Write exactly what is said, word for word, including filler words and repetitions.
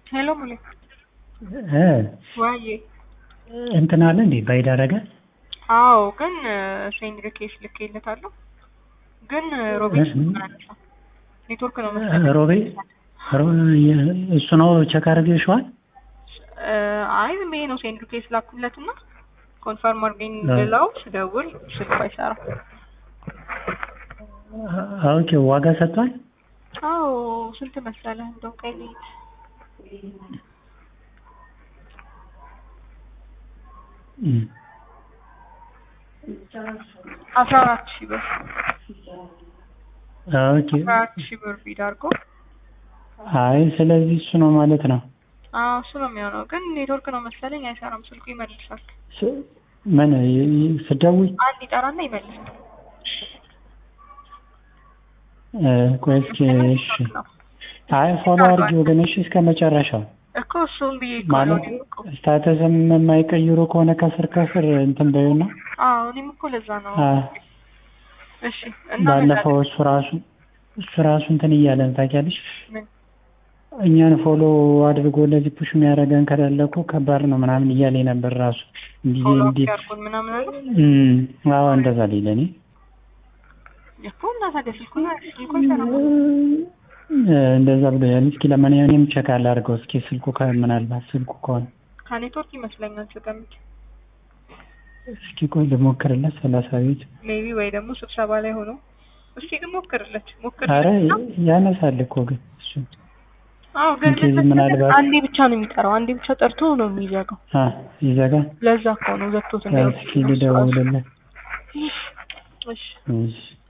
ሄሎ ሙሌ እ ዋዬ እንትን አለ እንዴ ባይዳረገ? አዎ ግን ሴንድ ሪኩዌስት ልኬለታለሁ። ግን ሮቤል ኔትወርክ ነው መሰለኝ። ሮቤ እሱ ነው ቼክ አድርገሽዋል? አይ ዝም ብዬ ነው ሴንድ ሪኩዌስት ላኩለትና ኮንፈርም አድርገኝ ብለው ስደውል ስልኩ አይሰራም። ኦኬ ዋጋ ሰጥቷል? አዎ ስንት መሰለህ? እንደው ቀይ አስራ አራት ሺህ ብር ኦኬ አስራ አራት ሺህ ብር ቢድ አድርጎ። አይ ስለዚህ እሱ ነው ማለት ነው። አዎ እሱ ነው የሚሆነው። ግን ኔትወርክ ነው መሰለኝ አይሰራም፣ ስልኩ ይመልሳል። ምን ስደውይ አንድ ይጠራና ይመልሳል። ቆይ እስኪ እሺ። አይ ፎሎ አድርጊው ግን እሺ እስከ መጨረሻው እኮ እሱም ብዬ እኮ ማለት ስታተስም የማይቀይሩ ከሆነ ከስር ከስር እንትን በይውና። አዎ እኔም እኮ ለዛ ነው። እሺ እና ባለፈው እሱ ራሱ እሱ ራሱ እንትን እያለን ታውቂያለሽ? ምን እኛን ፎሎ አድርጎ ለዚህ ፑሽ የሚያደርገን ከሌለ እኮ ከባድ ነው ምናምን እያለኝ ነበር ራሱ። እንዴ እንዴ ያርኩን ምናምን አለ። እም አዎ እንደዛ ሊለኝ እኮ እና ታዲያ ስልኩን ስልኩን ሰራም እንደዛ ብሎ ያኔ እስኪ ለማንኛውም እኔም ቼክ አላደርገው እስኪ ስልኩ ከምናልባት ስልኩ ከሆነ ከኔትወርክ ይመስለኛል ስገምት። እስኪ ቆይ ልሞክርለት ሰላሳ ቤት ሜቢ ወይ ደግሞ ስብሰባ ላይ ሆኖ እስኪ ግን ሞክርለት ሞክር። ኧረ ያነሳል እኮ ግን እሱ አዎ ግን ምናልባት አንዴ ብቻ ነው የሚጠራው። አንዴ ብቻ ጠርቶ ነው የሚዘጋው። አ ይዘጋ። ለዛ እኮ ነው ዘግቶት እንደው እስኪ ልደውልለት። እሺ እሺ